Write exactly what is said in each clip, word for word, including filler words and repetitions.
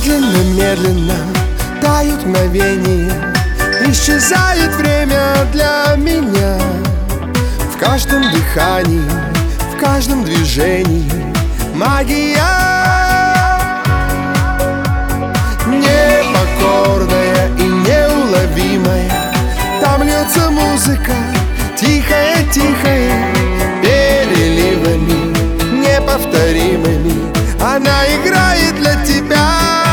Медленно-медленно тают мгновения, исчезает время для меня. В каждом дыхании, в каждом движении магия. Непокорная и неуловимая, там льется музыка, тихая-тихая, переливами неповторимыми она играет для тебя.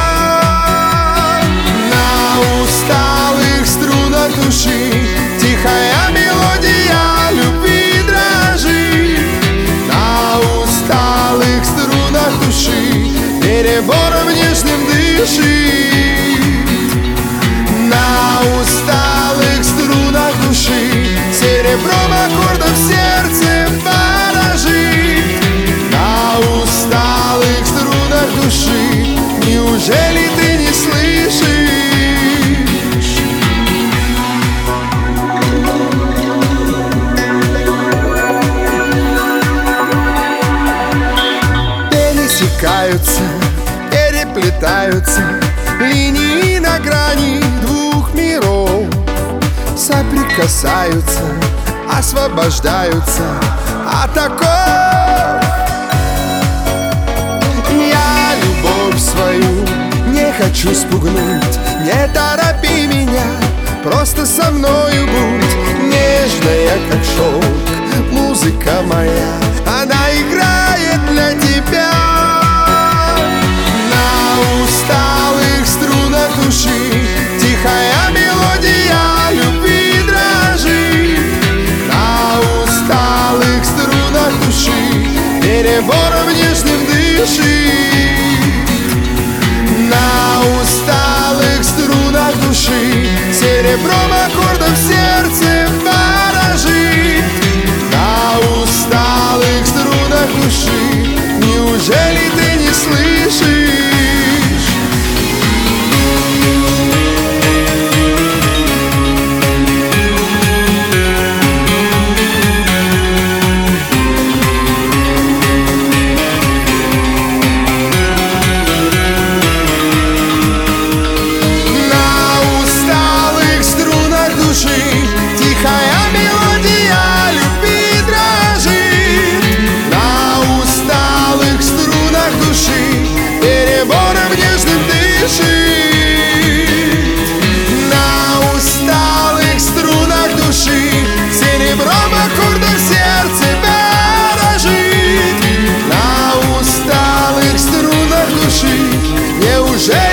На усталых струнах души тихая мелодия любви дрожит. На усталых струнах души перебором нежным дышит. На усталых струнах души серебром аккордов сердце поражит. На усталых струнах души неужели ты не слышишь? Пересекаются, переплетаются линии на грани двух миров, соприкасаются, освобождаются от оков. Я любовь свою не хочу спугнуть, не торопи меня, просто со мною будь. Нежная, как шелк, музыка моя, она играет для тебя. На усталых струнах души тихая мелодия любви дрожит. На усталых струнах души перебором нежным дышит. На усталых струнах души серебром аккордов сердце поражит. На усталых струнах души неужели ты не слышишь? Неужели